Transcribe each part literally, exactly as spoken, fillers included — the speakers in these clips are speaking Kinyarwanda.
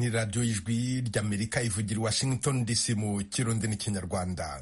ni radiyo y'ijwi ry'Amerika ivugira i Washington D C mu kirundi n'ikinyarwanda.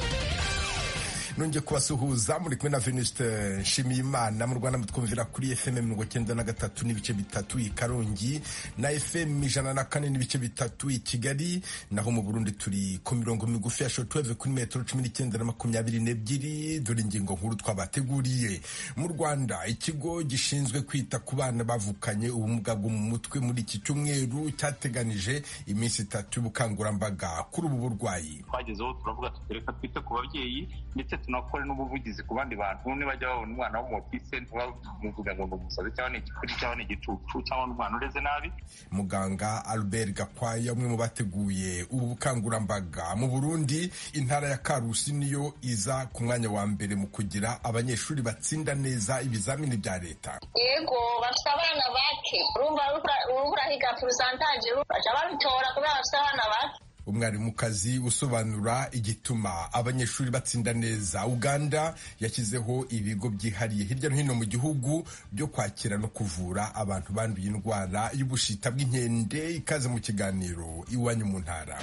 Nongeye kubasuhuza muri kumwe na Venuste Nshimiyimana. Mu Rwanda mutwumvira kuri F M mirongo cyenda na gatatu n'ibice bitatu i Karongi na F M ijana na kane n'ibice bitatu i Kigali, naho mu Burundi turi ku mirongo migufi ya shortwave kuri metero cumi n'icyenda na makumyabiri n'ebyiri. Dore ingingo nkuru twabateguriye. Mu Rwanda ikigo gishinzwe kwita ku bana bavukanye ubumuga bwo mu mutwe muri iki cyumweru cyateganije iminsi itatu y'ubukangurambaga kuri ubu burwayi. Twagezeho turavuga tutereka twite ku babyeyi ndetse tunakora n'ubuvugizi ku bandi bantu nibajya babona umwana w'umutise ntibamuvuga ngo umusazi cyangwa n'igikuri cyangwa n'igicucu cyangwa n'umwana ureze nabi. Muganga Albert Gakwaya, umwe mu bateguye ubu bukangurambaga mu Burundi, intara ya Karusi niyo iza ku mwanya wa mbere mu kugira abanyeshuri batsinda neza ibizamini bya leta. Yego bafite abana bake, urumva urahiga pourcentage baca babitora kubera bafite abana bake. Umwarimukazi usobanura igituma abanyeshuri batsinda neza. Uganda yashyizeho ibigo byihariye hirya no hino mu gihugu byo kwakira no kuvura abantu banduye indwara y'ubushita bw'inkende. Ikaze mu kiganiro Iwanyu mu Ntara.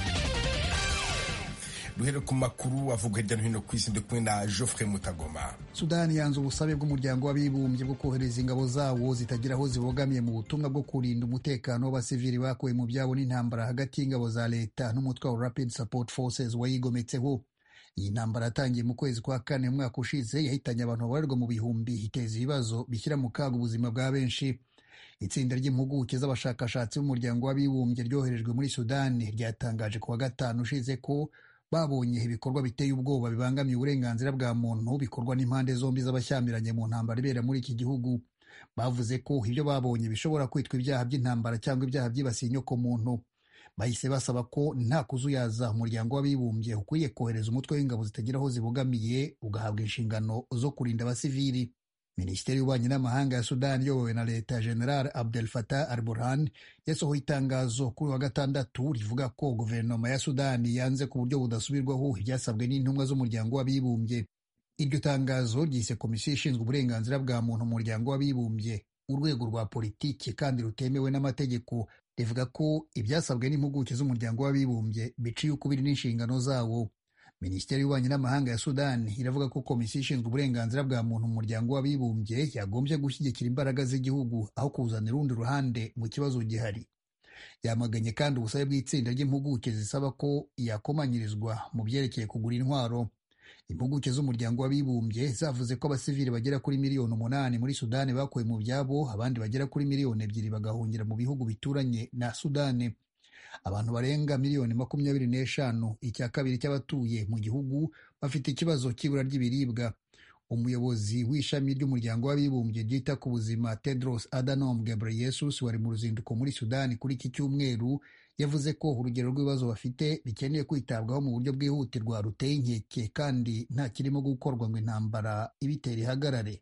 Duhere ku makuru avuga hirya no hino ku isi, ndi kumwe na Geoffrey Mutagoma. Sudani yanze ubusabe bw'umuryango w'abibumbye bwo kohereza ingabo zawo zitagira aho zibogamiye mu butumwa bwo kurinda umutekano w'abasivili bakuwe mu byabo n'intambara hagati y'ingabo za leta n'umutwe wa Rapid Support Forces wayigometseho. Iyi ntambara yatangiye mu kwezi kwa kane umwaka ushize, yahitanye abantu babarirwa mu bihumbi, iteza ibibazo bishyira mu kaga ubuzima bwa benshi. Itsinda ry'impuguke z'abashakashatsi b'umuryango w'abibumbye ryoherejwe muri Sudani ryatangaje ku wa gatanu ushize ko babonye ibikorwa biteye ubwoba bibangamiye uburenganzira bwa muntu bikorwa n'impande zombi z'abashyamiranye mu ntambara ibera muri iki gihugu. Bavuze ko ibyo babonye bishobora kwitwa ibyaha by'intambara cyangwa ibyaha byibasiye inyoko muntu. Bahise basaba ko nta kuzuyaza umuryango w'abibumbye ukwiye kohereza umutwe w'ingabo zitagira aho zibogamiye ugahabwa inshingano zo kurinda abasivili. Minisiteri y'Ububanyi n'Amahanga ya Sudani iyobowe na Leta General Abdel Fattah al-Burhan yasohoye itangazo kuri wa gatandatu rivuga ko guverinoma ya Sudani yanze ku buryo budasubirwaho ibyasabwe n'intumwa z'umuryango w'abibumbye. Iryo tangazo ryise Komisiyo ishinzwe uburenganzira bwa muntu mu muryango w'abibumbye urwego rwa politiki kandi rutemewe n'amategeko, rivuga ko ibyasabwe n'impuguke z'umuryango w'abibumbye biciye ukubiri n'inshingano zawo. Minisiteri y'Ububanyi n'Amahanga ya Sudani iravuga ko Komisiyo ishinzwe uburenganzira bwa muntu mu muryango w'abibumbye yagombye gushyigikira imbaraga z'igihugu aho kuzana urundi ruhande mu kibazo gihari. Yamaganye kandi ubusabe bw'itsinda ry'impuguke zisaba ko yakomanyirizwa mu byerekeye kugura intwaro. Impuguke z'umuryango w'abibumbye zavuze ko abasivili bagera kuri miliyoni umunani muri Sudani bakuwe mu byabo, abandi bagera kuri miliyoni ebyiri bagahungira mu bihugu bituranye na Sudani. Abantu barenga miliyoni makumyabiri n'eshanu, icya kabiri cy'abatuye mu gihugu, bafite ikibazo cy'ibura ry'ibiribwa. Umuyobozi w'ishami ry'umuryango w'abibumbye ryita ku buzima Tedros Adhanom Ghebreyesus wari mu ruzinduko muri Sudani kuri iki cyumweru yavuze ko urugero rw'ibibazo bafite bikeneye kwitabwaho mu buryo bwihutirwa ruteye inkeke kandi nta kirimo gukorwa ngo intambara ibitera ihagarare.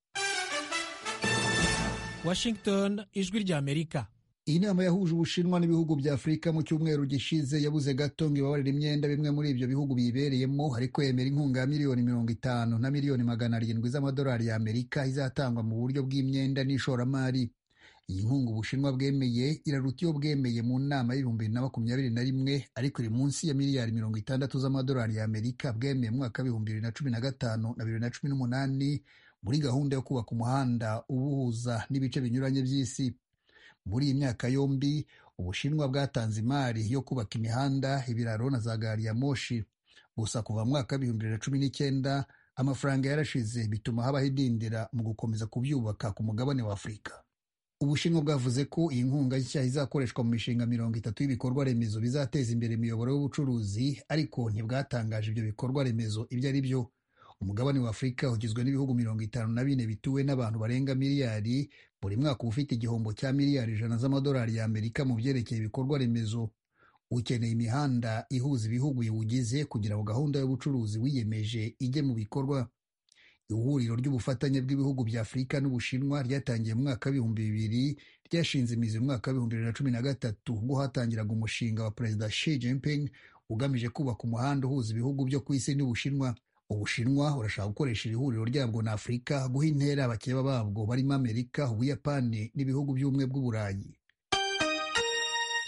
Washington, Ijwi ry'Amerika. Iyi nama yahuje Ubushinwa n'ibihugu bya Afurika mu cyumweru gishize yabuze gato ngo ibabarire imyenda bimwe muri ibyo bihugu bibereyemo, ariko yemera inkunga ya miliyoni mirongo itanu na miliyoni magana arindwi z'amadolari ya Amerika izatangwa mu buryo bw'imyenda n'ishoramari. Iyi nkunga Ubushinwa bwemeye iraruta iyo bwemeye mu nama y'ibihumbi bibiri na makumyabiri na rimwe, ariko iri munsi ya miliyari mirongo itandatu z'amadolari ya Amerika bwemeye mu mwaka w'ibihumbi bibiri na cumi na gatanu na bibiri na cumi n'umunani muri gahunda yo kubaka umuhanda ubuhuza n'ibice binyuranye by'isi. Muri iyi myaka yombi Ubushinwa bwatanze imari yo kubaka imihanda, ibiraro na za gari ya moshi. Gusa kuva mu mwaka w'ibihumbi bibiri na cumi n'icyenda amafaranga yarashize, bituma habaho idindira mu gukomeza kubyubaka ku mugabane wa Afurika. Ubushinwa bwavuze ko iyi nkunga nshya izakoreshwa mu mishinga mirongo itatu y'ibikorwa remezo bizateza imbere imiyoboro y'ubucuruzi, ariko ntibwatangaje ibyo bikorwa remezo ibyo ari byo. Umugabane wa Afurika ugizwe n'ibihugu mirongo itanu na bine bituwe n'abantu barenga miliyari, buri mwaka ufite igihombo cya miliyari ijana z'amadolari ya Amerika mu byerekeye ibikorwa remezo. Ukeneye imihanda ihuza ibihugu biwugize kugira ngo gahunda y'ubucuruzi wiyemeje ijye mu bikorwa. Ihuriro ry'ubufatanye bw'ibihugu bya Afurika n'Ubushinwa ryatangiye mu mwaka w'ibihumbi bibiri, ryashinze imizi mu mwaka w'ibihumbi bibiri na cumi na gatatu ubwo hatangiraga umushinga wa Perezida Xi Jinping ugamije kubaka umuhanda uhuza ibihugu byo ku isi n'Ubushinwa. Ubushinwa urashaka gukoresha iri huriro ryabwo na Afurika guha intera abakeba babwo barimo Amerika, Ubuyapani n'ibihugu by'ubumwe bw'Uburayi.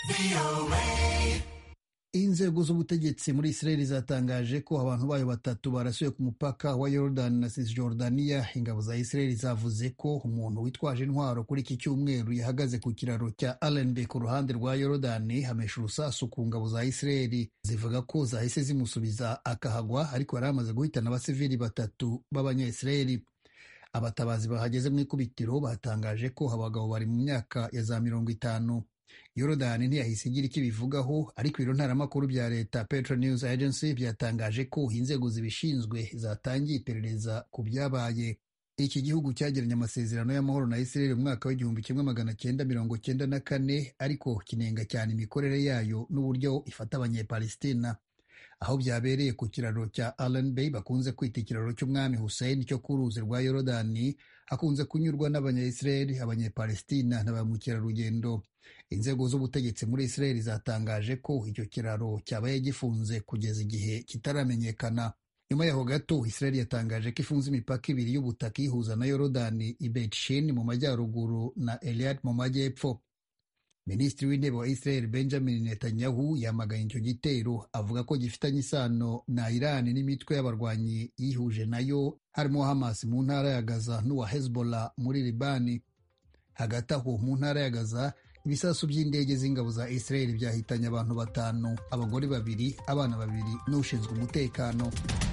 Inzego z'ubutegetsi muri Israel zatangaje ko abantu bayo batatu barasuye ku mupaka wa Jordan na Cisjordania. Ingabo za Israel zavuze ko umuntu witwaje intwaro kuri iki cyumweru yahagaze ku kiraro cya Allenby ku ruhande rwa Yorudani hamesha urusasu ku ngabo za Israel. Zivuga ko zahise zimusubiza akahagwa, ariko yari amaze guhitana abasivili batatu b'abanya-Israeli. Abatabazi bahageze mu ikubitiro batangaje ko abagabo bari mu myaka ya za mirongo itanu. Yorodani ntiyahise igira icyo ibivugaho, ariko ibiro ntaramakuru bya leta Petro News Agency byatangaje ko inzego zibishinzwe zatangiye iperereza ku byabaye. Iki gihugu cyagiranye amasezerano y'amahoro na Israel mu mwaka w'igihumbi kimwe magana cyenda mirongo cyenda na kane, ariko kinenga cyane imikorere yayo n'uburyo ifata abanyepalestina. Aho byabereye ku kiraro cya Allenby bakunze kwita ikiraro cy'umwami Hussein cyo ku ruzi rwa Yorodani, hakunze kunyurwa n'abanya-Israeli, abanyepalestina na ba mukerarugendo. Inzego z'ubutegetsi muri Israel zatangaje ko icyo kiraro cyabaye gifunze kugeza igihe kitaramenyekana. Nyuma yaho gato Israel yatangaje ko ifunze imipaka ibiri y'ubutaka ihuza na Yorodani, i Beit Shean mu majyaruguru na Eilat mu majyepfo. Minisitiri w'intebe wa Israel Benjamin Netanyahu yamaganye icyo gitero, avuga ko gifitanye isano na Iran n'imitwe y'abarwanyi yihuje nayo, harimo Hamas mu ntara ya Gaza n'uwa Hezbollah muri Libani. Hagati aho mu ntara ya Gaza, ibisasu by'indege z'ingabo za Israel byahitanye abantu batanu, abagore babiri, abana babiri n'ushinzwe umutekano.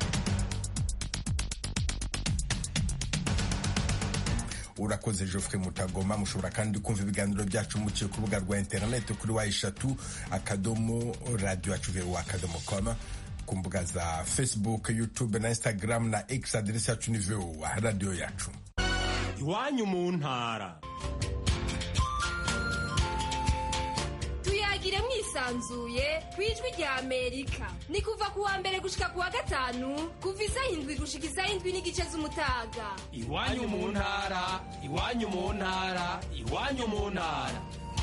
Urakoze Geoffrey Mutagoma. Mushobora kandi kumva ibiganiro byacu muciye ku rubuga rwa interineti kuri wa eshatu akadomo radio yacu voa akadomo com, ku mbuga za Facebook, YouTube na Instagram na X, aderesi yacu ni voa radio yacu. Iwanyu mu ntara. Tuyagire mwisanzuye kwijwi rya Amerika. Ni kuva ku wa mbere gushika ku wa gatanu, kuva isaha indwi gushika isaha indwi n'igice z'umutaga. Iwanyu mu ntara, iwanyu mu ntara, iwanyu mu ntara.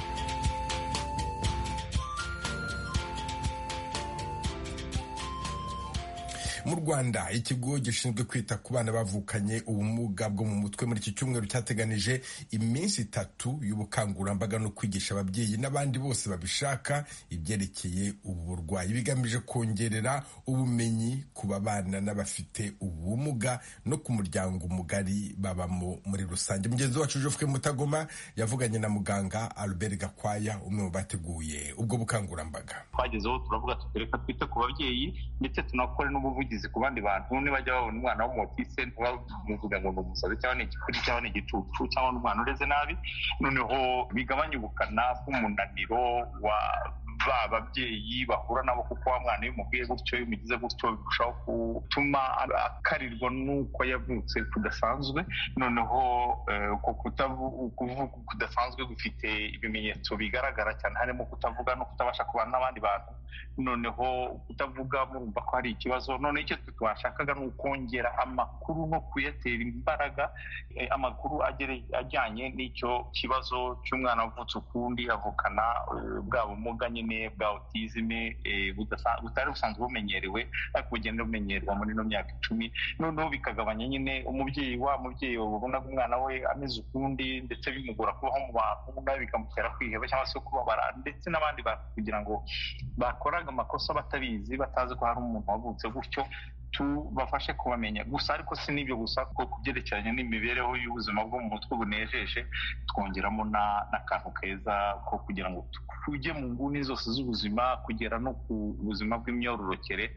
Mu Rwanda, ikigo gishinzwe kwita ku bana bavukanye ubumuga bwo mu mutwe muri iki cyumweru cyateganije iminsi itatu y'ubukangurambaga no kwigisha ababyeyi n'abandi bose babishaka ibyerekeye ubu burwayi, bigamije kongerera ubumenyi ku babana n'abafite ubumuga no ku muryango mugari babamo muri rusange. Mugenzi wacu Geoffrey Mutagoma yavuganye na muganga Albert Gakwaya, umwe mu bateguye ubwo bukangurambaga. Twagezeho turavuga tutereka twite ku babyeyi ndetse tunakore n'ubuvugizi ku bandi bantu nibajya babona umwana w'umutise ntibamuvuga ngo ni umusazi cyangwa ni igikuri cyangwa ni igicucu cyangwa n'umwana ureze nabi, noneho bigabanya ubukana bw'umunaniro wa ba babyeyi bahura nabo, kuko wa mwana iyo umubwiye gutyo, iyo umugize gutyo birushaho gutuma akarirwa n'uko yavutse kudasanzwe. Noneho uko kuvuga kudasanzwe gufite ibimenyetso bigaragara cyane, harimo kutavuga no kutabasha kubana n'abandi bantu. Noneho kutavuga murumva ko hari ikibazo. None icyo twashakaga ni ukongera amakuru no kuyatera imbaraga, amakuru ajyanye n'icyo kibazo cy'umwana wavutse ukundi avukana bwa bumuga nyine bwa autisme butari busanzwe bumenyerewe, ariko bugenda bumenyerwa muri ino myaka icumi. Noneho bikagabanya nyine umubyeyi wa mubyeyi ubona ko umwana we ameze ukundi, ndetse bimugora kubaho mu bantu, nawe bikamutera kwiheba cyangwa se kubabara, ndetse n'abandi bantu kugira ngo bakoraga amakosa batabizi, batazi ko hari umuntu wavutse gutyo, tubafashe kubamenya gusa. Ariko si n'ibyo gusa, kuko kubyerekeranye n'imibereho y'ubuzima bwo mu mutwe bunejeje, twongeramo n'akantu keza ko kugira ngo tujye mu nguni zose z'ubuzima, kugera no ku buzima bw'imyororokere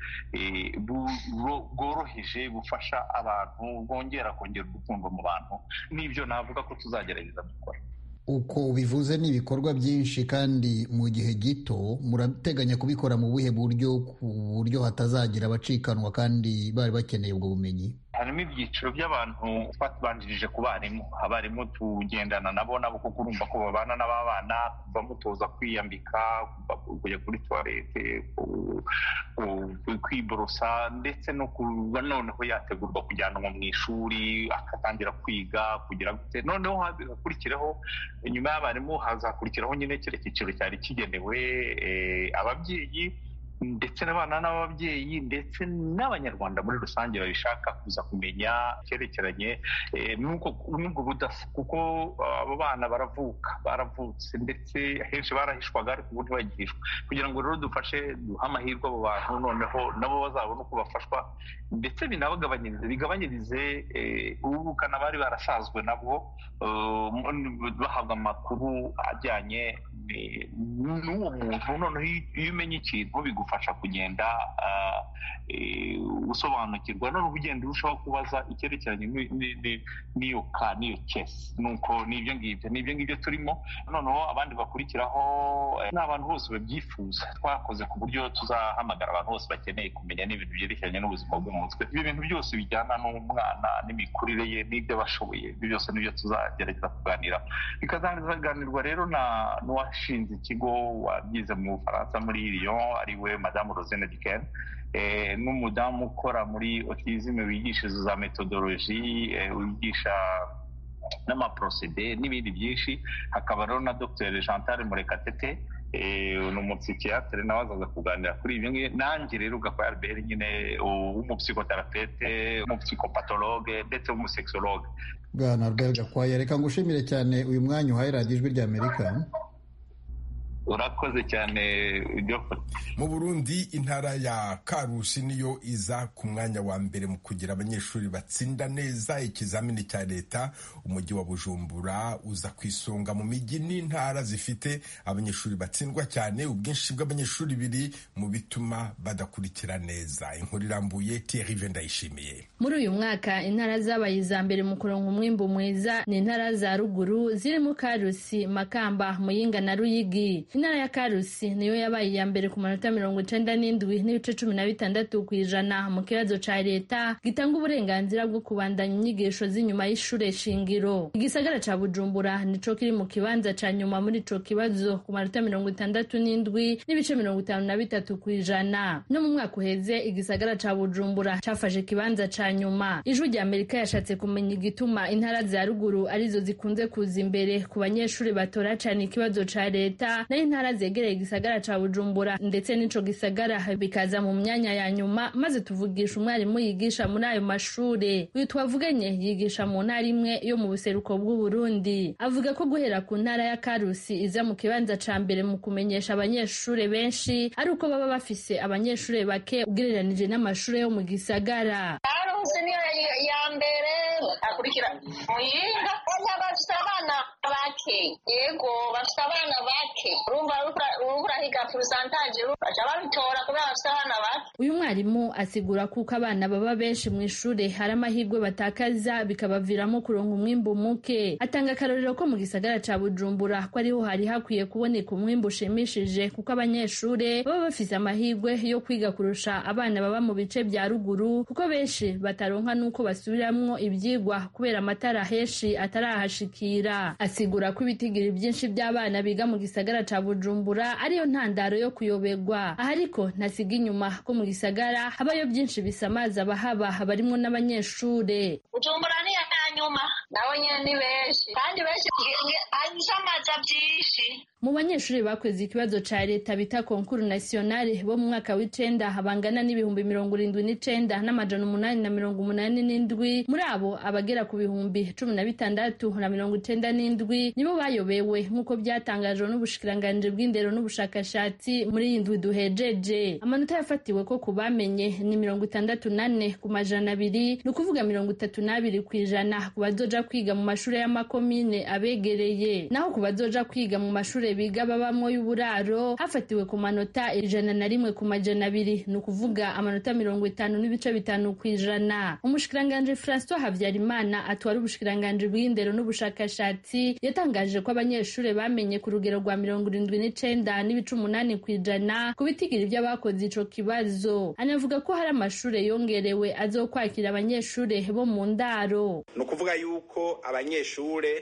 bworoheje, bufasha abantu, bwongera kongera urukundo mu bantu. N'ibyo navuga ko tuzagerageza gukora. Uko bivuze ni ibikorwa byinshi kandi mu gihe gito, murateganya kubikora mu buhe buryo, ku buryo hatazagira abacikanwa kandi bari bakeneye ubwo bumenyi? Harimo ibyiciro by'abantu twatubanjirije ku barimu. Abarimu tugendana nabo nabo kuko urumva ko babana n'ababana, kuva mutoza kwiyambika, kujya kuri toilette, kwiborosa, ndetse no kuba noneho yategurwa kujyanwa mu ishuri, akatangira kwiga kugira gute. Noneho hakurikiraho, nyuma y'abarimu hazakurikiraho nyine kire cyiciro cyari kigenewe ababyeyi ndetse n'abana n'ababyeyi ndetse n'abanyarwanda muri rusange babishaka kuza kumenya icyerekeranye n'ubwo budasa, kuko abo bana baravuka baravutse ndetse ahenshi barahishwaga ariko ubu ntibagihishwa, kugira ngo rero dufashe duhe amahirwe abo bantu noneho nabo bazabona uko bafashwa ndetse binabagabanyirize bigabanyirize ubukana bari barasazwe nabwo, bahabwa amakuru ajyanye n'uwo muntu. Noneho iyo umenya ikintu bigufasha kugenda usobanukirwa, noneho ugenda urushaho kubaza icyerekeranye n'iyo ka n'iyo kesi. Nuko n'ibyo ngibyo n'ibyo ngibyo turimo, noneho abandi bakurikiraho n'abantu bose babyifuza. Twakoze ku buryo tuzahamagara abantu bose bakeneye kumenya n'ibintu byerekeranye n'ubuzima bwo mu mutwe, ibi bintu byose bijyana n'umwana n'imikurire ye n'ibyo bashoboye, ibyo byose nibyo tuzagerageza kuganira. Bikazaganirwa rero na n'uwashinze ikigo wabyize mu Bufaransa muri Lyon, ariwe Madame Rosine Duquesne, n'umudamu ukora muri autisme wigishiriza za methodologie, wigisha n'amaprocede n'ibindi byinshi. Hakaba rero na Dr Chantal Murekatete, ni umupsikiatre nawe azaza kuganira kuri ibyo ngibyo. Nanjye rero Gakwaya Albert nyine w'umupsikotherapeute, umupsikopatologe ndetse w'umusexologue. Bwana Albert Gakwaya, reka ngushimire cyane uyu mwanya uhaye radiyo Ijwi ry'Amerika. Urakoze cyane. Mu Burundi intara ya Karusi niyo iza ku mwanya wa mbere mu kugira abanyeshuri batsinda neza ikizamini cya leta. Umujyi wa Bujumbura uza ku isonga mu mijyi n'intara zifite abanyeshuri batsindwa cyane. Ubwinshi bw'abanyeshuri biri mu bituma badakurikira neza. Inkuru irambuye Thierry Vendayishimiye. Muri uyu mwaka intara zabaye iza mbere mu kuronka umwimbu mwiza ni intara za ruguru zirimo Karusi, Makamba, Muyinga na Ruyigi. Intara ya Karusi niyo yabaye iya mbere ku manota mirongo icenda n'indwi n'ibice cumi na bitandatu kw'ijana mu kibazo ca leta gitanga uburenganzira bwo kubandanya inyigisho z'inyuma y'ishure shingiro. Igisagara ca Bujumbura nico kiri mu kibanza ca nyuma muri ico kibazo ku manota mirongo itandatu n'indwi n'ibice mirongo itanu na bitatu kw'ijana. No mu mwaka uheze igisagara ca Bujumbura cafashe ikibanza ca nyuma. Ijwi ry'Amerika yashatse kumenya igituma intara za ruguru arizo zikunze kuza imbere ku banyeshuri batora cane ikibazo ca leta, na intara zegereye igisagara ca Bujumbura ndetse n'ico gisagara bikaza mu myanya ya nyuma, maze tuvugisha umwarimu yigisha muri ayo mashure. Uyu twavuganye yigisha mu ntara imwe yo mu buseruko bw'u Burundi. Avuga ko guhera ku ntara ya Karusi iza mu kibanza ca mbere mu kumenyesha abanyeshure benshi ari uko baba bafise abanyeshure bake ugereranije n'amashure yo mu gisagara. Karusi niyo ya mbere, akurikira Muyinga, bafise abana bake. Yego bafise abana bake, urumva urahiga pourcentage baca babitora kubera bafise abana bake. Uyu mwarimu asigura kuko abana baba benshi mu ishure hari amahirwe batakaza bikabaviramo kuronka umwimbu muke. Atanga akarorero ko mu gisagara ca Bujumbura ko ariho hari hakwiye kuboneka umwimbu ushimishije kuko abanyeshure baba bafise amahirwe yo kwiga kurusha abana baba mu bice vya ruguru, kuko benshi bataronka nuko basubiramwo ivyigwa kubera amatara henshi atarahashikira. Asigura ko ibitigiri byinshi by'abana biga mu gisagara ca Bujumbura ariyo ntandaro yo kuyoberwa. Aha ariko ntasiga inyuma ko mu gisagara habayo byinshi bisamaza abahaba barimwo n'abanyeshure. Bujumbura ni ya nyuma, nabo nyene ni benshi kandi benshi bisamaza byinshi. Mu banyeshuri bakweze ikibazo ca leta bita konkuru nationale bo mu mwaka w'icenda bangana n'ibihumbi mirongo irindwi n'icenda n'amajana umunani na mirongo umunani n'indwi. Muri abo abagera ku bihumbi cumi na bitandatu na mirongo icenda n'indwi nibo bayobewe nk'uko byatangajwe n'ubushikiranganji bw'indero n'ubushakashatsi muri iyi ndwi duhejeje. Amanota yafatiwe ko kubamenye ni mirongo itandatu nane ku majana abiri, ni ukuvuga mirongo itatu n'abiri kw'ijana ku bazoja kwiga mu mashure y'amakomine abegereye, naho ku bazoja kwiga mu mashure biga babamwo y'uburaro hafatiwe ku manota ijana na rimwe ku majana abiri, ni ukuvuga amanota mirongo itanu n'ibice bitanu kw'ijana. Umushikiranganji François Havyarimana atwara ubushikiranganji bw'indero n'ubushakashatsi yatangaje ko abanyeshure bamenye ku rugero rwa mirongo irindwi n'icenda n'ibice umunani kw'ijana ku bitigiri by'abakoze ico kibazo. Anavuga ko hari amashure yongerewe azokwakira abanyeshure bo mu ndaro. Ni ukuvuga yuko abanyeshure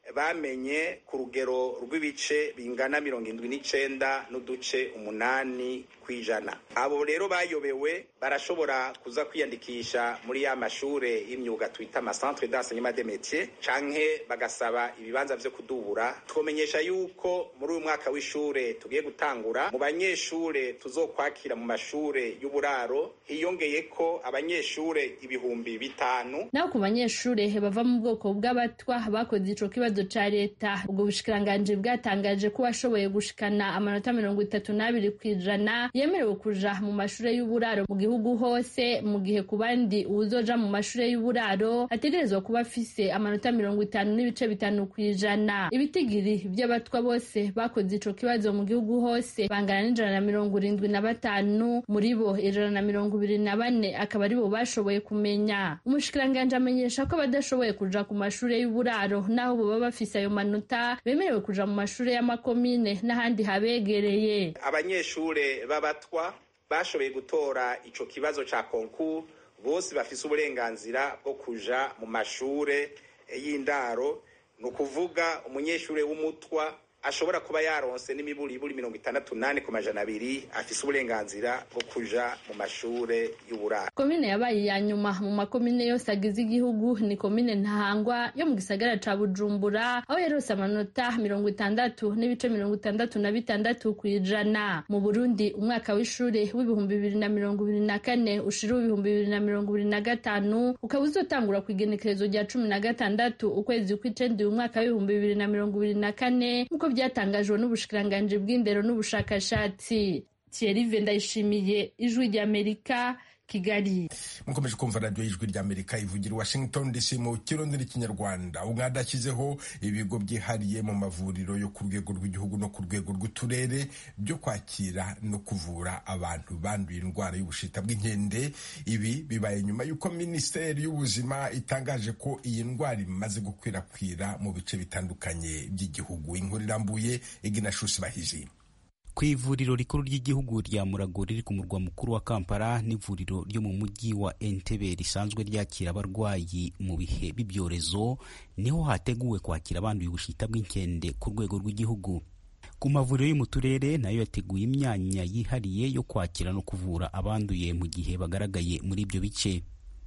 bamenye ku rugero rw'ibice bingana mirongo indwi n'icenda n'uduce umunani kw'ijana. Abo rero bayobewe barashobora kuza kwiyandikisha muri ya mashure y'imyuga twita ama centre d'enseignement des métiers canke bagasaba ibibanza vyo kudubura. Twomenyesha yuko muri uyu mwaka w'ishure tugiye gutangura mu banyeshure tuzokwakira mu mashure y'uburaro hiyongeye ko abanyeshure ibihumbi bitanu. Naho ku banyeshure bava mu bwoko bw'abatwa bakoze ico kibazo ca leta, ubwo bushikiranganje bwatangaje ko bashoboye gushikana amanota mirongo itatu n'abiri kw'ijana yemerewe kuja mu mashure y'uburaro mu gihugu hose, mu gihe ku bandi uwuzoja mu mashure y'uburaro ategerezwa kuba afise amanota mirongo itanu n'ibice bitanu kw'ijana. Ibitigiri vy'abatwa bose bakoze ico kibazo mu gihugu hose bangana n'ijana na mirongo irindwi na batanu, muri bo ijana na mirongo ibiri na bane akaba aribo bashoboye kumenya. Umushikiranganje amenyesha ko abadashoboye kuja ku mashure y'uburaro naho boba bafise ayo manota bemerewe kuja mu mashure y'amakomine n'ahandi habegereye. Abanyeshure b'abatwa bashoboye gutora ico kibazo ca concours bose bafise uburenganzira bwo kuja mu mashure y'indaro, ni ukuvuga umunyeshure w'umutwa ashobora kuba yaronse n'imiburiburi mirongo itandatu nane ku majana abiri afise uburenganzira bwo kuja mu mashure y'uburaro. Komine yabaye ya nyuma mu makomine yose agize igihugu ni komine Ntahangwa yo mu gisagara ca Bujumbura, aho yarose amanota mirongo itandatu n'ibice mirongo itandatu na bitandatu kw'ijana. Mu Burundi umwaka w'ishure w'ibihumbi bibiri na mirongo ibiri na kane ushira w'ibihumbi bibiri na mirongo ibiri na gatanu ukaba uzotangura kw'igenekerezo rya cumi na gatandatu ukwezi kw'icenda uyu mwaka w'ibihumbi bibiri na mirongo ibiri na kane nkuko byatangajwe n'ubushikiranganje bw'indero n'ubushakashatsi. Thierry Vendayishimiye, Ijwi ry'Amerika, Kigali. Mukomeje kumva radio y'Ijwi ry'Amerika ivugira Washington D C mu kirundi n'ikinyarwanda. Uganda ashyizeho ibigo byihariye mu mavuriro yo ku rwego rw'igihugu no ku rwego rw'uturere byo kwakira no kuvura abantu banduye indwara y'ubushita bw'inkende. Ibi bibaye nyuma y'uko Minisiteri y'Ubuzima itangaje ko iyi ndwara imaze gukwirakwira mu bice bitandukanye by'igihugu. Inkuru irambuye Ignatius Bahizi. Ku ivuriro rikuru ry'igihugu rya Murago riri ku murwa mukuru wa Kampala n'ivuriro ryo mu mujyi wa Entebbe risanzwe ryakira abarwayi mu bihe b'ibyorezo, niho hateguwe kwakira abanduye ubushita bw'inkende ku rwego rw'igihugu. Ku mavuriro yo mu turere nayo yateguye imyanya yihariye yo kwakira no kuvura abanduye mu gihe bagaragaye muri ibyo bice.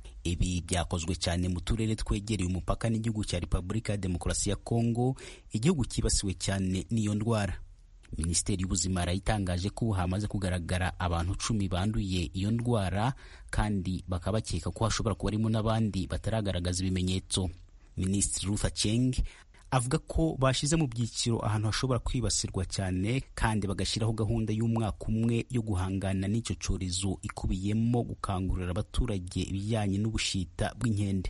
Ibi byakozwe cyane mu turere twegereye umupaka n'igihugu cya Repubulika ya Demokarasi ya Kongo, igihugu kibasiwe cyane n'iyo ndwara. Minisiteri y'Ubuzima yarayitangaje ko hamaze kugaragara abantu cumi banduye iyo ndwara, kandi bakaba bakeka ko hashobora kuba harimo n'abandi bataragaragaza ibimenyetso. Minisitiri Ruth Aceng avuga ko bashize mu byiciro ahantu hashobora kwibasirwa cyane, kandi bagashyiraho gahunda y'umwaka umwe yo guhangana n'icyo cyorezo ikubiyemo gukangurira abaturage ibijyanye n'ubushita bw'inkende.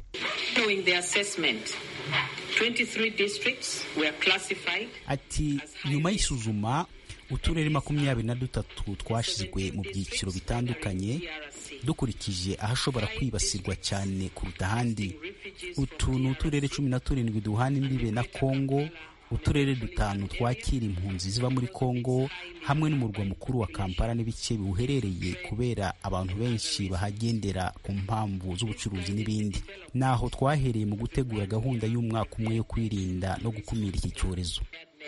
Ati nyuma y'isuzuma uturere makumyabiri na dutatu twashyizwe mu byiciro bitandukanye dukurikije ahashobora kwibasirwa cyane kuruta ahandi. Utu ni uturere cumi na turindwi duhana imbibe na Kongo, uturere dutanu twakira impunzi ziva muri Kongo, hamwe n'umurwa mukuru wa Kampala n'ibice biwuherereye kubera abantu benshi bahagendera ku mpamvu z'ubucuruzi n'ibindi. Naho twahereye mu gutegura gahunda y'umwaka umwe yo kwirinda no gukumira iki cyorezo.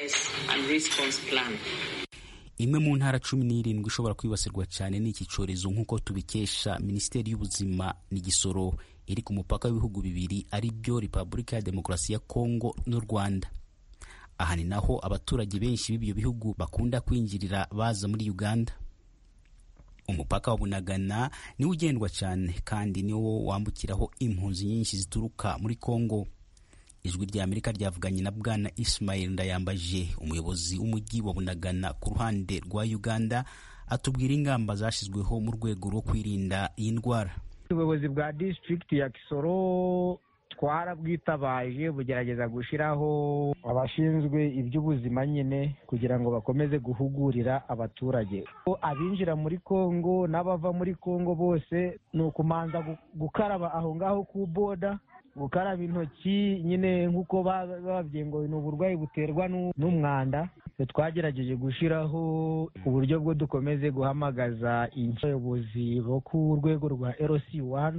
Imwe mu ntara cumi n'irindwi ishobora kwibasirwa cyane n'iki cyorezo nk'uko tubikesha Minisiteri y'Ubuzima ni Gisoro, iri ku mupaka w'ibihugu bibiri ari byo Repubulika ya Demokarasi ya Kongo n'u Rwanda. Aha ni naho abaturage benshi b'ibyo bihugu bakunda kwinjirira baza muri Uganda. Umupaka wa Bunagana niwo ugendwa cyane, kandi niwo wambukiraho impunzi nyinshi zituruka muri Kongo. Ijwi ry'Amerika ryavuganye na Bwana Ismail Ndayambaje, umuyobozi w'umujyi wa Bunagana ku ruhande rwa Uganda, atubwira ingamba zashyizweho mu rwego rwo kwirinda iyi ndwara. Ubuyobozi bwa district ya Kisoro twarabwitabaje bugerageza gushiraho abashinzwe iby'ubuzima nyine kugira ngo bakomeze guhugurira abaturage. Abinjira muri Kongo n'abava muri Kongo bose ni ukumanza gukaraba aho ngaho ku boda, gukaraba intoki nyine nk'uko bababwiye ngo ni uburwayi buterwa n'umwanda. Twagerageje gushiraho uburyo bwo dukomeze guhamagaza inzobozi bo ku rwego rwa L C one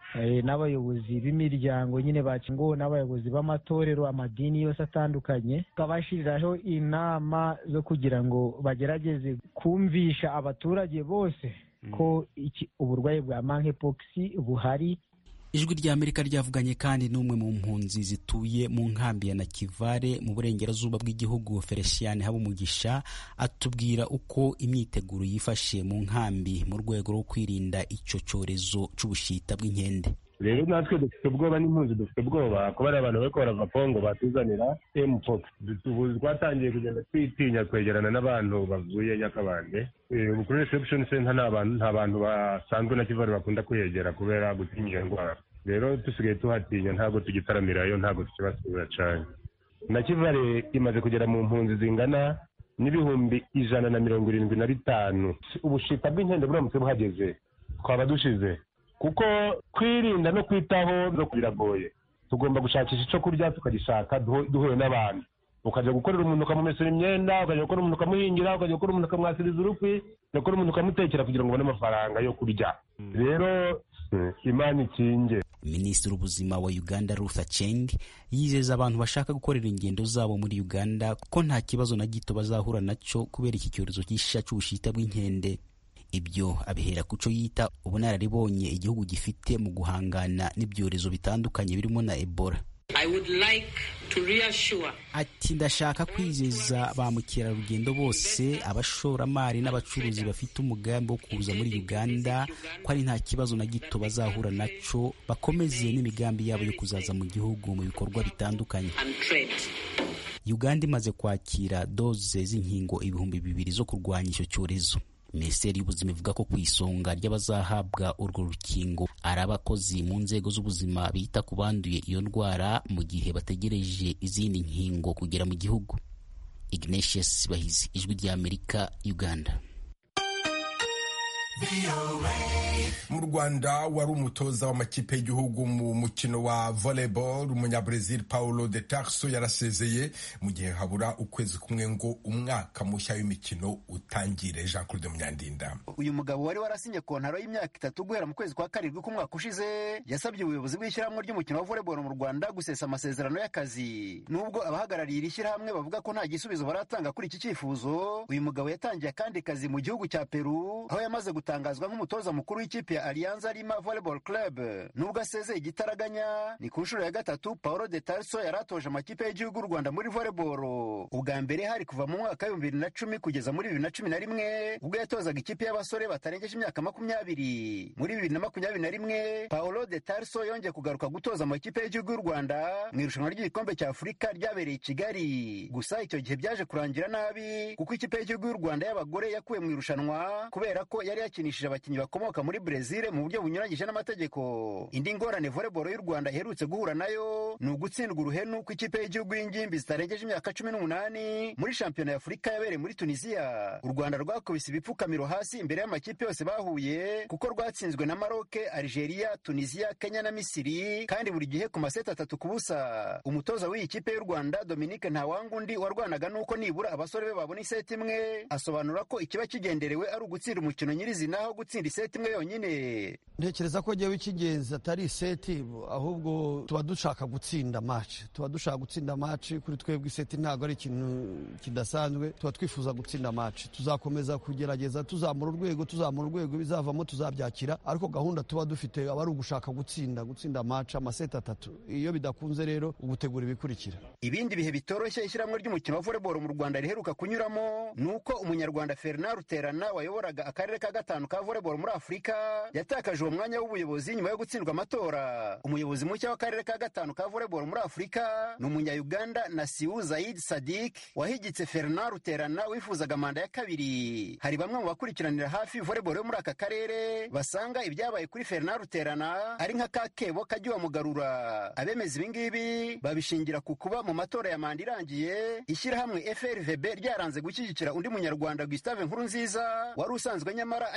n'abayobozi b'imiryango nyine bakingo n'abayobozi b'amatorero amadini yose atandukanye tukabashiriraho inama zo kugira ngo bagerageze kumvisha abaturage bose ko iki uburwayi bwa monkeypox buhari. Ijwi rya Amerika ryavuganye kandi n'umwe mu mpunzi zituye mu nkambi ya Nakivale mu burengerazuba bw'igihugu, Felician Habumugisha, atubwira uko imyiteguro yifashe mu nkambi mu rwego rwo kwirinda icyo cyorezo c'ubushita bw'inkende. Rero natwe dufite ubwoba n'impunzi dufite ubwoba kuba ari abantu bariko barava Kongo batuzanira mpox. Ubu twatangiye kugenda twitinya kwegerana n'abantu bavuye Nyakabande. Ubu kuri reception center nta bantu nta bantu basanzwe na Kivale bakunda kwegera kubera gutinya iyo ndwara. Rero dusigaye tuhatinya, ntabwo tugitaramirayo, ntabwo tukibasubira cyane. Na Kivale imaze kugera mu mpunzi zingana n'ibihumbi ijana na mirongo irindwi na bitanu. Ubushita bw'inkende buramutse buhageze twaba dushize, kuko kwirinda no kwitaho no biragoye. Tugomba gushakisha icyo kurya tukagishaka duhuye n'abantu, ukajya gukorera umuntu ukamumesera imyenda, ukajya gukora umuntu ukamuhingira, ukajya gukora umuntu ukamwasiriza urukwi, ukajya umuntu ukamutekera kugira ngo ubone amafaranga yo kurya. Rero Imana ikinge. Minisitiri w'ubuzima wa Uganda Ruth Aceng yizeza abantu bashaka gukorera ingendo zabo muri Uganda ko nta kibazo na gito bazahura nacyo kubera iki cyorezo cy'isha cy'ubushita bw'inkende. Ibyo abihera kuco yita ubunararibonye igihugu gifite mu guhangana n'ibyorezo bitandukanye birimo na Ebola. I would like to reassure. Ati ndashaka kwizeza ba mukerarugendo bose, abashoramari n'abacuruzi bafite umugambi wo kuza muri Uganda ko ari nta kibazo na gito bazahura naco, bakomeze n'imigambi yabo yo kuzaza mu gihugu mu bikorwa bitandukanye. Uganda imaze kwakira doze z'inkingo ibihumbi bibiri zo kurwanya icyo cyorezo. Minisiteri y'ubuzima ivuga ko ku isonga ry'abazahabwa urwo rukingo ari abakozi mu nzego z'ubuzima bita ku banduye iyo ndwara mu gihe bategereje izindi nkingo kugera mu gihugu. Ignatius Bahizi, Ijwi rya Amerika, Uganda. Mu Rwanda wari umutoza w'amakipe y'igihugu mu mukino wa volleyball umunyabrazil Paulo de Tarso yarasezeye mu gihe habura ukwezi kumwe ngo umwaka mushya w'imikino utangire. Jean Claude Munyandinda. Uyu mugabo wari warasinye kontaro y'imyaka itatu guhera mu kwezi kwa karindwi k'umwaka ushize yasabye ubuyobozi bw'ishyirahamwe ry'umukino wa volleyball mu Rwanda gusesa amasezerano y'akazi. Nubwo abahagarariye iri shyirahamwe bavuga ko nta gisubizo baratanga kuri iki cyifuzo, uyu mugabo yatangiye akandi kazi mu gihugu cya Peru aho yamaze gutangazwa nk'umutoza mukuru w'ikipe ya Alianza Lima Volleyball Club. Nubwo asezeye igitaraganya, ni ku nshuro ya gatatu Paulo de Tarso yaratoje amakipe y'igihugu y'u Rwanda muri volleyball. Ubwa mbere hari kuva mu mwaka wa bibiri na cumi kugeza muri bibiri na cumi na rimwe ubwo yatozaga ikipe y'abasore batarengeje imyaka makumyabiri. Muri bibiri na makumyabiri na rimwe Paulo de Tarso yongeye kugaruka gutoza amakipe y'igihugu y'u Rwanda mu irushanwa ry'igikombe cya Afurika ryabereye i Kigali. Gusa icyo gihe byaje kurangira nabi kuko ikipe y'igihugu y'u Rwanda y'abagore yakuwe mu irushanwa kubera ko yari yakinishije abakinnyi bakomoka muri Brezil mu buryo bunyuranyije n'amategeko. Indi ngorane volleyball y'u Rwanda iherutse guhura nayo ni ugutsindwa uruhenu ku ikipe y'igihugu y'ingimbi zitarengeje imyaka cumi n'umunani muri shampiyona y'Afurika yabereye muri Tunisia. U Rwanda rwakubise ibipfukamiro hasi imbere y'amakipe yose bahuye kuko rwatsinzwe na Maroc, Algeria, Tunisia, Kenya na Misiri kandi buri gihe ku maseti atatu ku busa. Umutoza w'iyi kipe y'u Rwanda Dominique Ntawangundi warwanaga nuko nibura abasore be babona iseti imwe asobanura ko ikiba kigenderewe ari ugutsinda umukino nyirizina aho gutsinda iseti imwe yonyine. Ntekereza ko jewe ikigenza atari iseti ahubwo tuba dushaka gutsinda match, tuba dushaka gutsinda match. Kuri twebwe iseti ntabwo ari ikintu kidasanzwe, tuba twifuza gutsinda match. Tuzakomeza kugerageza tuzamura urwego tuzamura urwego bizavamo tuzabyakira, ariko gahunda tuba dufite aba ari ugushaka gutsinda gutsinda match amaseti atatu. Iyo bidakunze rero ugutegura ibikurikira. Ibindi bihe bitoroshye ishyirahamwe ry'umukino wa volleyball mu Rwanda riheruka kunyuramo nuko umunyarwanda Fernand Ruterana wayoboraga akarere ka gatanu ka volleyball muri Afurika yatakaje uwo mwanya w'ubuyobozi nyuma yo gutsindwa amatora. Umuyobozi mushya w'akarere ka gatanu ka volleyball muri Afurika ni umunya-Uganda Nasiu Zaid Sadik wahigitse Fernand Ruterana wifuzaga manda ya kabiri. Hari bamwe mu bakurikiranira hafi volleyball yo muri aka karere basanga ibyabaye kuri Fernand Ruterana ari nka kakebo kajya wamugarura. Abemeza ibingibi babishingira ku kuba mu matora ya manda irangiye ishyirahamwe F R V B ryaranze gushyigikira undi munyarwanda Gustave Nkurunziza wari usanzwe nyamara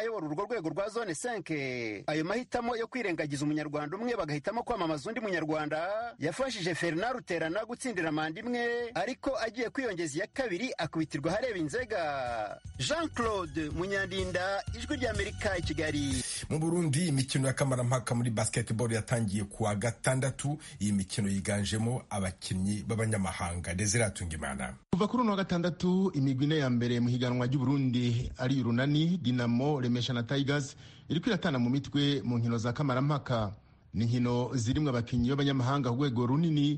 ayobora urwo rwego rwa zone cinq. Ayo mahitamo yo kwirengagiza umunyarwanda umwe bagahitamo kwamamaza undi munyarwanda yafashije Fernand Ruterana gutsindira manda imwe, ariko agiye kwiyongeza iya kabiri akubitirwa hareba inzega. Jean Claude Munyandinda, Ijwi ry'Amerika, i Kigali. Mu Burundi imikino y'akamarampaka muri basketball yatangiye kuwa gatandatu. Iyi mikino yiganjemo abakinnyi b'abanyamahanga. Desire Atungimana. Kuva kuri uno wa gatandatu imigwi ine ya mbere mu higanwa ry'u Burundi ari Urunani, Dinamo, Remesha na Tigers iriko iratana mu mitwe mu nkino za kamarampaka. Ni nkino zirimwo abakinnyi b'abanyamahanga ku rwego runini,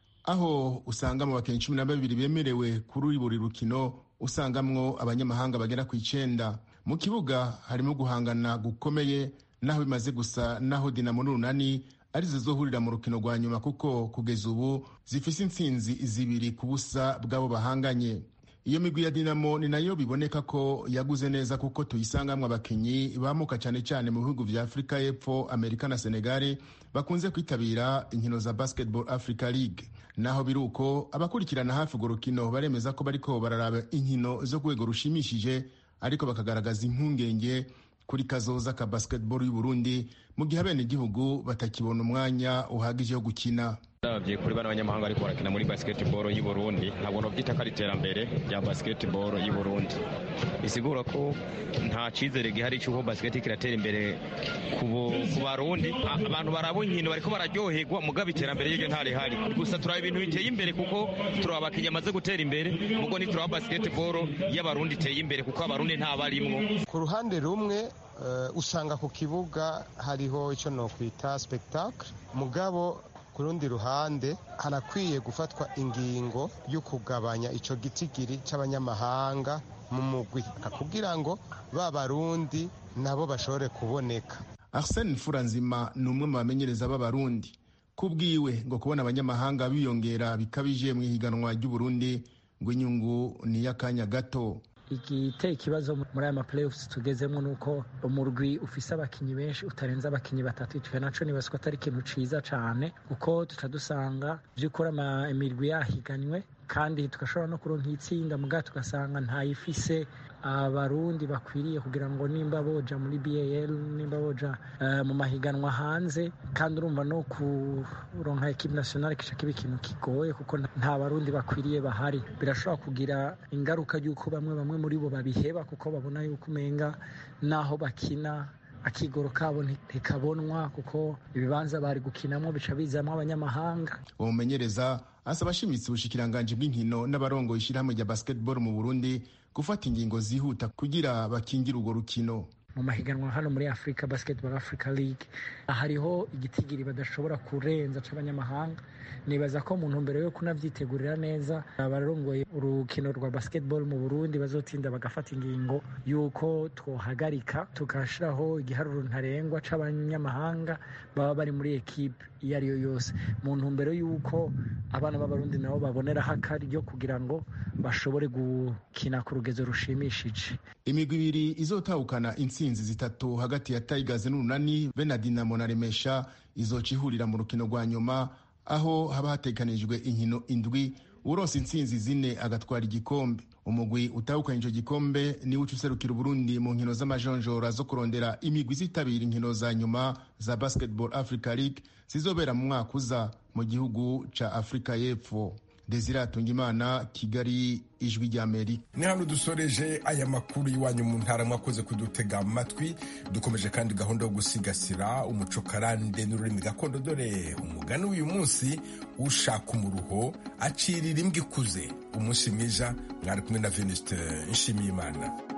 aho usanga mu bakinnyi cumi na babiri bemerewe kuri buri rukino usangamwo abanyamahanga bagera ku icenda. Mu kibuga harimo guhangana gukomeye, naho bimaze gusa naho Dinamo n'Urunani arizo zohurira mu rukino rwa nyuma, kuko kugeza ubu zifise intsinzi zibiri ku busa bw'abo bahanganye. Iyo migwi ya Dinamo ni nayo biboneka ko yaguze neza, kuko tuyisangamwe abakinyi bamuka cyane cyane mu bihugu vya Afrika y'Epfo, Amerika na Senegal bakunze kwitabira inkino za Basketball Africa League. Naho biruko abakurikirana hafi urwo rukino baremeza ko bariko bararaba inkino zo kwego rushimishije, ariko bakagaragaza impungenge kuri kazoza ka basketball y'u Burundi mu gihe abene igihugu batakibona umwanya uhagije wo gukina. Ndabye kuri bana abanyamahanga ariko barakina muri basketball y'u Burundi, ntabwo no byita ko iterambere rya basketball y'u Burundi. Isigura ko nta cizere gihari cy'uko basket kiratera imbere ku Barundi. Abantu barabonye inkino bariko bararyoherwa, mugabo iterambere y'ige ntare hari. Gusa turaba ibintu biteye imbere kuko turaba abakinnyi amaze gutera imbere, mugo ni turaba basketball y'Abarundi iteye imbere kuko Abarundi nta barimwo. Ku ruhande rumwe uh, usanga ku kibuga hariho icyo no kwita spectacle, mugabo ku rundi ruhande harakwiye gufatwa ingingo yo kugabanya ico gitigiri c'abanyamahanga mu mugwi kugira ngo ba Barundi nabo bashobore kuboneka. Arsene Furanzima ni umwe mu bamenyereza b'Abarundi. Kubwiwe ngo kubona abanyamahanga biyongera bikabije mu higanwa ry'u Burundi ngo inyungu ni yakanya gato. Igiteye ikibazo muri aya ma-playoffs tugezemo nuko umurwi ufise abakinyi benshi utarenza abakinyi batatu. Twe naco nibaza ko atari ikintu ciza cane, kuko tuca dusanga vy'ukuri imirwi yahiganywe kandi tugashobora no kuronka itsinda, muga tugasanga ntayifise Abarundi bakwiriye kugira ngo nimba boja muri B A L, nimba boja uh, mu mahiganwa hanze, kandi urumva no kuronka equipe nationale kica kiba ikintu kigoye kuko nta Barundi bakwiriye bahari. Birashobora kugira ingaruka y'uko bamwe bamwe muri bo babiheba kuko babona yuko umenga naho bakina akigoro kabo ntikabonwa kuko ibibanza bari gukinamo bica bizamwo abanyamahanga. Uwo mumenyereza asaba ashimitse ubushikiranganje bw'inkino n'abarongo ishirahamwe rya basketball mu Burundi gufata ingingo zihuta kugira bakingira urwo rukino. Mu mahiganwa hano muri Africa Basketball Africa League hariho igitigiri badashobora kurenza c'abanyamahanga. Nibaza ko mu ntumbero yo kunavyitegurira neza abarongoye urukino rwa basketball mu Burundi bazotinda bagafata ingingo yuko twohagarika tukashiraho igiharuro ntarengwa c'abanyamahanga baba bari muri equipe iyo ari yo yose, mu ntumbero yuko abana b'Abarundi nabo babonera hakari ryo kugira ngo bashobore gukina ku rugezo rushimishije. Imigwi ibiri izotahukana intsinzi zitatu hagati ya Tigers n'Urunani be na Dinamo na Remesha izoca ihurira mu rukino rwa nyuma, aho haba hatekanijwe inkino indwi. Uronse intsinzi zine agatwara igikombe. Umugwi utahukanye ico gikombe ni uca userukira Burundi mu nkino z'amajonjora zo kurondera imigwi zitabira inkino za nyuma za Basketball Africa League zizobera mu mwaka uza mu gihugu ca Afrika y'Epfo. Desire Atungimana, Kigali, Ijwi ry'Amerika. Ni hano dusoreje aya makuru y'iwanyu mu ntara, mwakoze kudutega amatwi. Dukomeje kandi gahunda yo gusigasira umuco karande n'ururimi gakondo, dore umugani w'uyu munsi: ushaka umuruho acirira imbwa ikuze. Umunsi mwiza, mwari kumwe na Venuste Nshimiyimana.